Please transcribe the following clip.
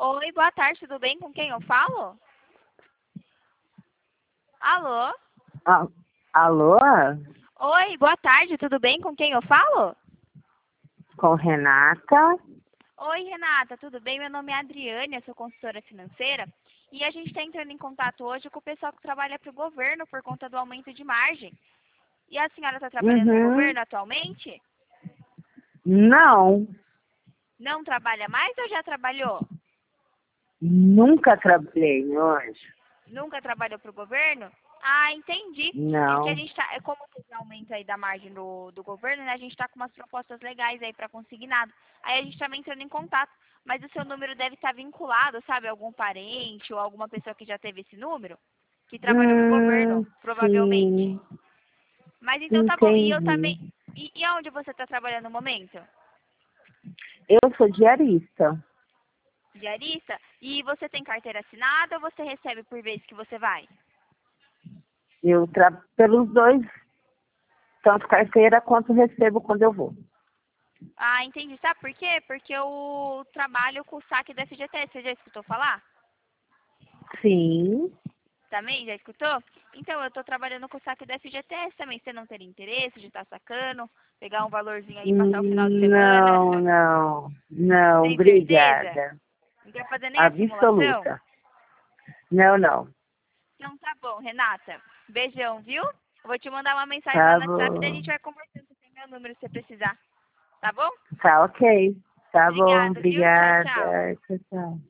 Oi, boa tarde, tudo bem? Com quem eu falo? Alô? Ah, alô? Oi, boa tarde, tudo bem? Com quem eu falo? Com Renata? Oi, Renata, tudo bem? Meu nome é Adriane, eu sou consultora financeira e a gente está entrando em contato hoje com o pessoal que trabalha para o governo por conta do aumento de margem. E a senhora está trabalhando no Uhum. governo atualmente? Não, Não trabalha mais ou já trabalhou? nunca trabalhei, meu anjo. Nunca trabalhou para o governo? Ah, entendi. Porque a Não. gente tá, como teve aumento aí da margem do governo, né? A gente está com umas propostas legais aí para consignado. Aí a gente está entrando em contato. Mas o seu número deve estar vinculado, sabe? Algum parente ou alguma pessoa que já teve esse número, que trabalhou para o governo, provavelmente. Sim, Mas então tá bom. E eu entendi. também. E aonde você está trabalhando no momento? Eu sou diarista. Diarista? E você tem carteira assinada ou você recebe por vez que você vai? Eu trabalho pelos dois, tanto carteira quanto recebo quando eu vou. Ah, entendi. Sabe por quê? Porque eu trabalho com o saque da FGTS. Você já escutou falar? Sim. Também? Já escutou? Então, eu estou trabalhando com o saque da FGTS também. Você não ter interesse de estar sacando, pegar um valorzinho aí e passar o final de semana? Não, não, não, Tem certeza? obrigada. Não quer fazer nem a simulação? Absoluta. Não, não. Então tá bom, Renata. Beijão, viu? Eu vou te mandar uma mensagem lá Tá no WhatsApp e a bom. gente vai conversando. Você tem meu número se você precisar. Tá bom? Tá ok. Tá bom, Obrigada, viu? Tchau, tchau. obrigada. Tchau, tchau.